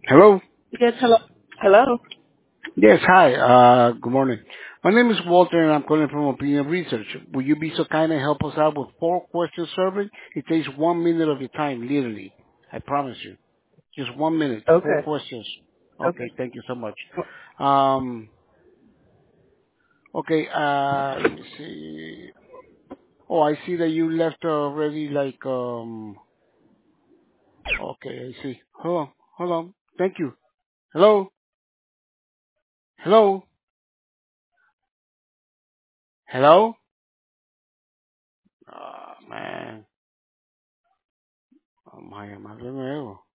Hello? Yes, hello. Hello. Yes, hi. Good morning. My name is Walter, and I'm calling from Opinion Research. Will you be so kind and help us out with 4-question survey? It takes 1 minute of your time, literally. I promise you. Just 1 minute, four Okay. questions. Okay. Okay, thank you so much. Um, okay, let me see. Oh, I see that you left already, okay, I see. Hold on. Thank you. Hello? Hello? Hello? Oh, man. Oh, my, de nuevo.